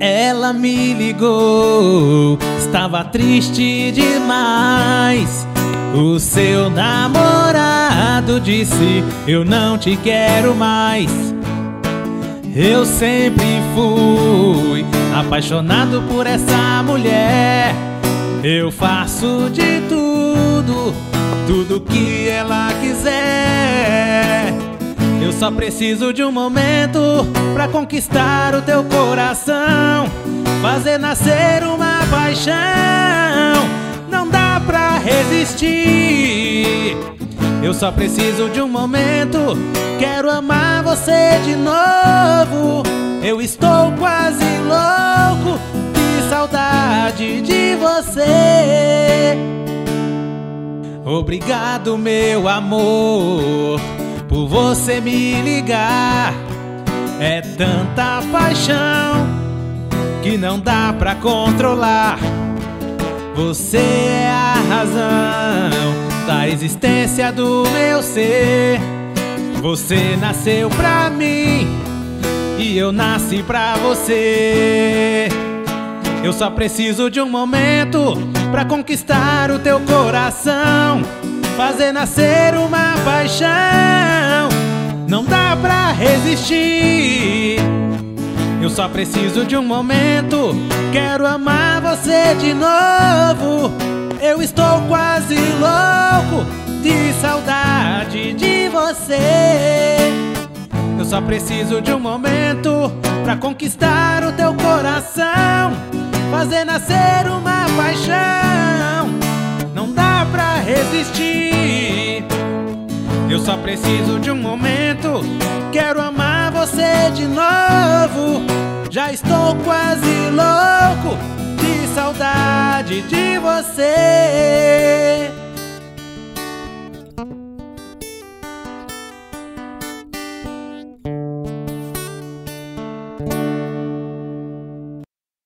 Ela me ligou, estava triste demais. O seu namorado disse: eu não te quero mais. Eu sempre fui apaixonado por essa mulher. Eu faço de tudo, tudo que ela quiser. Eu só preciso de um momento pra conquistar o teu coração, fazer nascer uma paixão. Não dá pra resistir. Eu só preciso de um momento. Quero amar você de novo. Eu estou quase louco de saudade de você. Obrigado, meu amor, por você me ligar. É tanta paixão que não dá pra controlar. Você é a razão da existência do meu ser. Você nasceu pra mim e eu nasci pra você. Eu só preciso de um momento pra conquistar o teu coração, fazer nascer uma paixão. Não dá pra resistir. Eu só preciso de um momento. Quero amar você de novo. Eu estou quase louco de saudade de você. Eu só preciso de um momento pra conquistar o teu coração, fazer nascer uma paixão. Não dá pra resistir. Eu só preciso de um momento. Quero amar você de novo. Já estou quase louco de saudade de você.